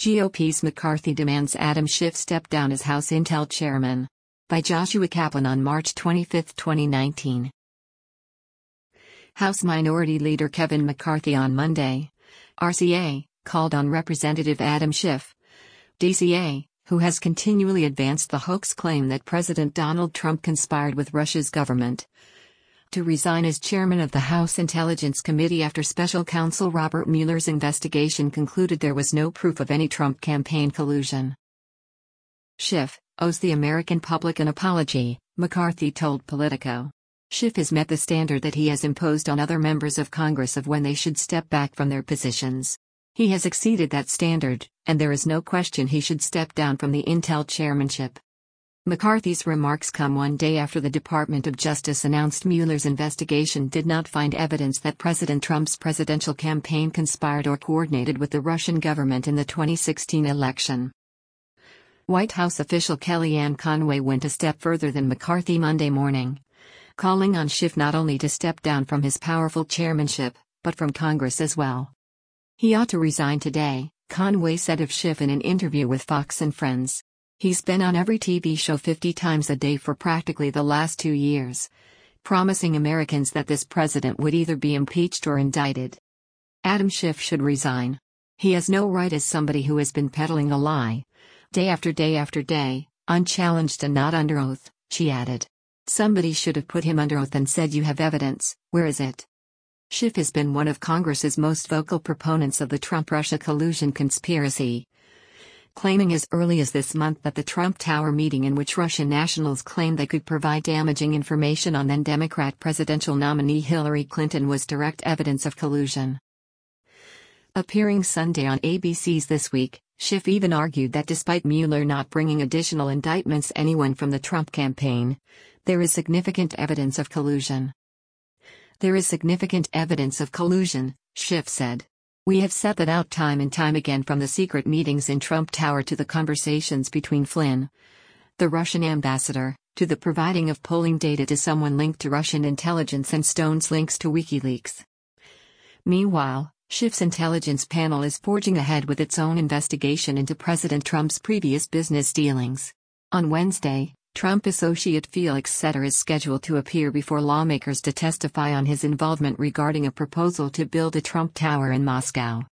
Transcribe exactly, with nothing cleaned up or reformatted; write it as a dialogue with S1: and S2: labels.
S1: G O P's McCarthy demands Adam Schiff step down as House Intel chairman. By Joshua Kaplan on March twenty-fifth, twenty nineteen. House Minority Leader Kevin McCarthy on Monday, R C A, called on Representative Adam Schiff, D C A, who has continually advanced the hoax claim that President Donald Trump conspired with Russia's government, to resign as chairman of the House Intelligence Committee after special counsel Robert Mueller's investigation concluded there was no proof of any Trump campaign collusion. Schiff owes the American public an apology, McCarthy told Politico. Schiff has met the standard that he has imposed on other members of Congress of when they should step back from their positions. He has exceeded that standard, and there is no question he should step down from the Intel chairmanship. McCarthy's remarks come one day after the Department of Justice announced Mueller's investigation did not find evidence that President Trump's presidential campaign conspired or coordinated with the Russian government in the twenty sixteen election. White House official Kellyanne Conway went a step further than McCarthy Monday morning, calling on Schiff not only to step down from his powerful chairmanship, but from Congress as well. He ought to resign today, Conway said of Schiff in an interview with Fox and Friends. He's been on every T V show fifty times a day for practically the last two years, promising Americans that this president would either be impeached or indicted. Adam Schiff should resign. He has no right as somebody who has been peddling a lie, day after day after day, unchallenged and not under oath, she added. Somebody should have put him under oath and said, "You have evidence, where is it?" Schiff has been one of Congress's most vocal proponents of the Trump-Russia collusion conspiracy, claiming as early as this month that the Trump Tower meeting in which Russian nationals claimed they could provide damaging information on then Democrat presidential nominee Hillary Clinton was direct evidence of collusion. Appearing Sunday on A B C's This Week, Schiff even argued that despite Mueller not bringing additional indictments anyone from the Trump campaign, there is significant evidence of collusion. There is significant evidence of collusion, Schiff said. We have set that out time and time again, from the secret meetings in Trump Tower to the conversations between Flynn, the Russian ambassador, to the providing of polling data to someone linked to Russian intelligence and Stone's links to WikiLeaks. Meanwhile, Schiff's intelligence panel is forging ahead with its own investigation into President Trump's previous business dealings. On Wednesday, Trump associate Felix Sater is scheduled to appear before lawmakers to testify on his involvement regarding a proposal to build a Trump Tower in Moscow.